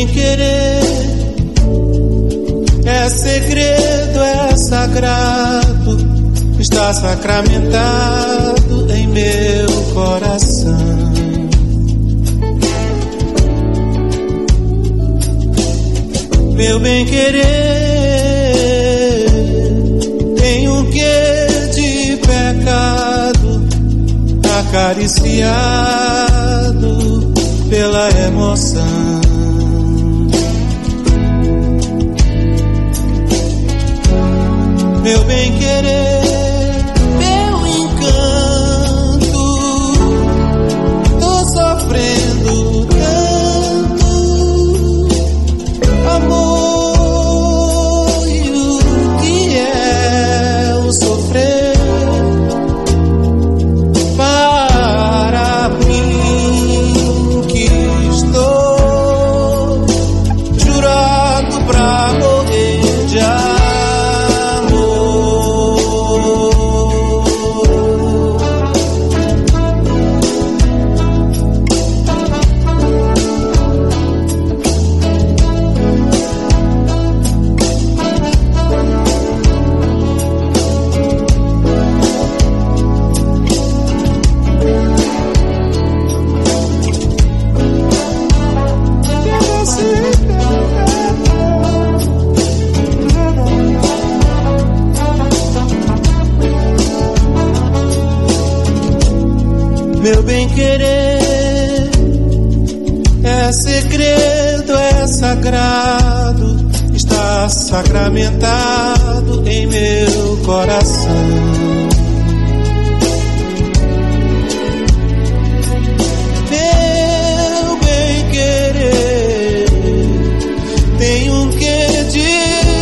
bem-querer é segredo, é sagrado, está sacramentado em meu coração. Meu bem-querer tem um quê de pecado, acariciado pela emoção. Meu bem-querer, meu encanto, tô sofrendo tanto, amor, e o que é o sofrer para mim que estou jurado pra morrer de amor. Meu bem-querer é segredo, é sagrado, está sacramentado em meu coração. Meu bem-querer tem um quê de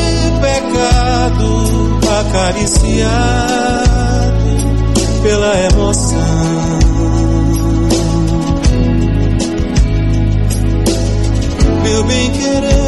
pecado, acariciado pela emoção. Meu bem-querer